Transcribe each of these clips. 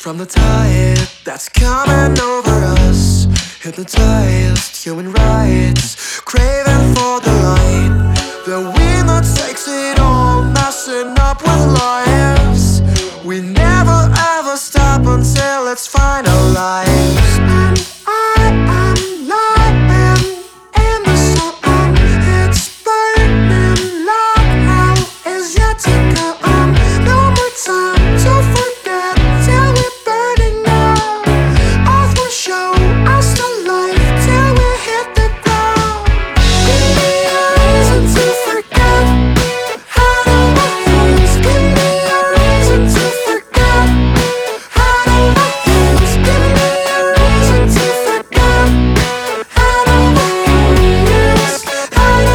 From the tide that's coming over us, hypnotized, human rights, craving for the light. The wind that takes it all, messing up with lives. We never ever stop until it's finalized. And I am lying in the sun. It's burning like hell is yet to come. No more time to forget till we're burning up. Earth will show us the light till we hit the ground. Give me a reason to forget. Head over heels. Give me a reason to forget. Head over heels. Give me a reason to forget. Head over heels. Head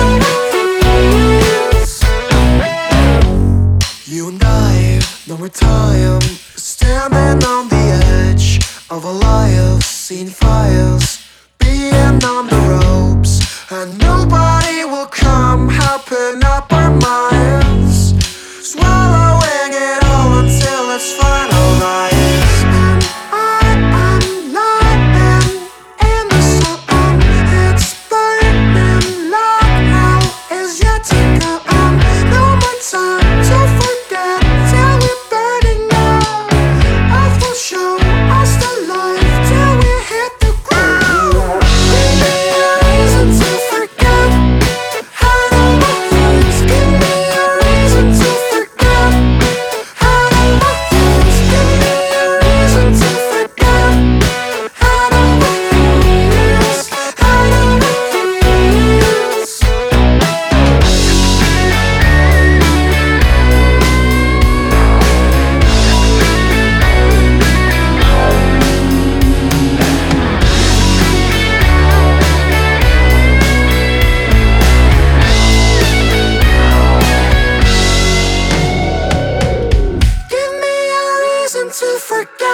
over heels. You and I, no more time, standing on the edge of a life, seeing fires, being on the ropes, and nobody will come helping up our minds, swallowing it all until it's finalized. And I am lying in the sun. It's burning like hell is yet to come. No more time to forget till we're burning up. Earth will show us the light till we hit the ground. Give me a reason to forget. Head over heels. Give me a reason to forget. Head over heels. Give me a reason to forget. Head over heels. Head over heels. Give me a reason to forget.